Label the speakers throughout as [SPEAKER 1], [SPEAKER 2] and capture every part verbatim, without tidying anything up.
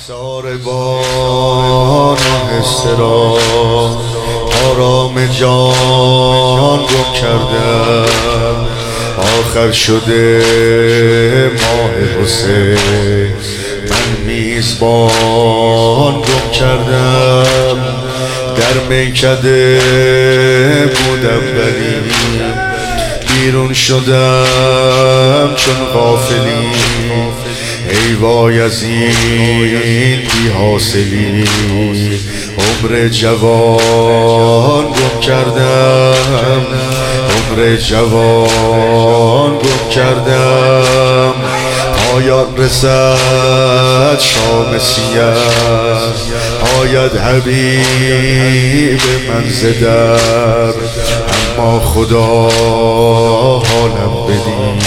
[SPEAKER 1] ساربان و حس را آرام جان گم کردم. آخر شده ماه حسین من میزبان گم کردم. در میکده بودم ولی بیرون شدم چون غافلی. ای وای از این بی حاصلی، عمر جوان گم کردم. عمر جوان گم کردم. پایان رسد شام سیاه، آید حبیب من ز در. اما خدا حالم بدید،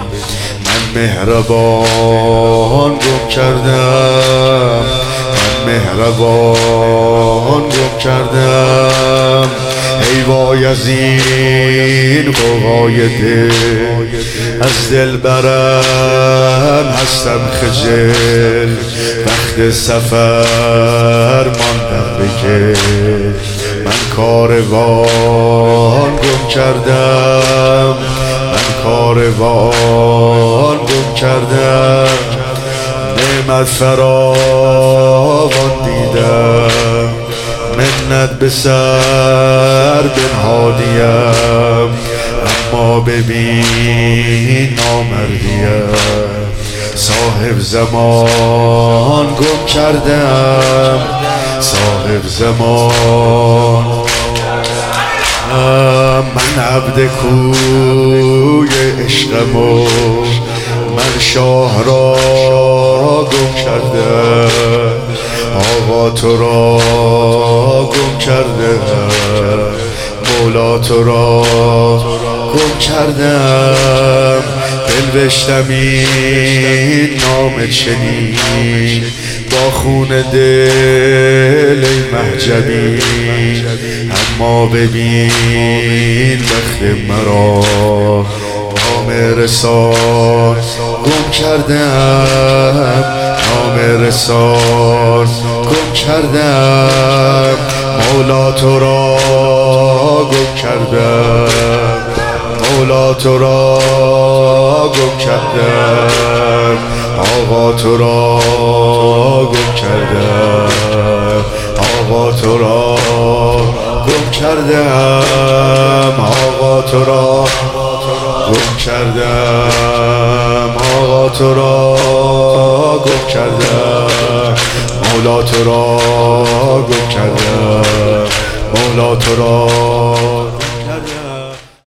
[SPEAKER 1] مهربان گم کردم. من مهربان گم کردم. ای وای از این غوغای دل، از دل برم هستم خجل. وقت سفر ماندم به گل، من کاروان گم کردم. من کاروان گم کردم. نعمت فراوان دیدم، منت به سر بنهادیم. اما ببین نامردیم، صاحب زمان گم کردم. صاحب زمان من عبد کوی عشقم و من شاه را گم کردم. آقا تو را گم کردم، مولا تو را گم کردم. بنوشتم این نام چنین با خون دل ای محجبی. اما ببین وقت مرا نام رسال گم کردم. نام رسال گم کردم. مولا تو را گم کردم. مولا تو را گم کردم. آقا تو را گم کردم. آقا تو را گم کردم. آقا تو را گم کردم. آقا تو را گم کردم. مولا تو را گم کردم. مولا تو را